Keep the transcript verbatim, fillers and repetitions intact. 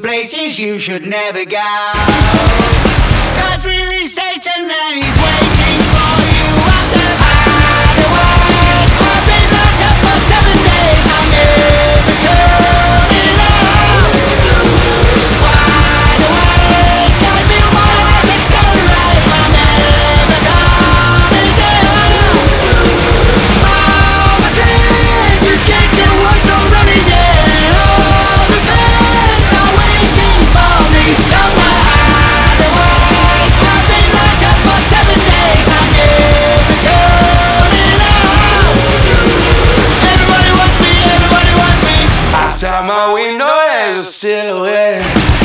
places you should never go. God's really Satan and he's waiting for you at the hideaway. I've been locked up for seven days, I'm never coming out. Wide awake, I feel my life accelerate, I'm never coming down. Mama said you can't get what's already there. All the fans are waiting for me somewhere. Hideaway, I've been locked up for seven days, I'm never coming out. Everybody wants me, everybody wants me. Outside my window there's a silhouette.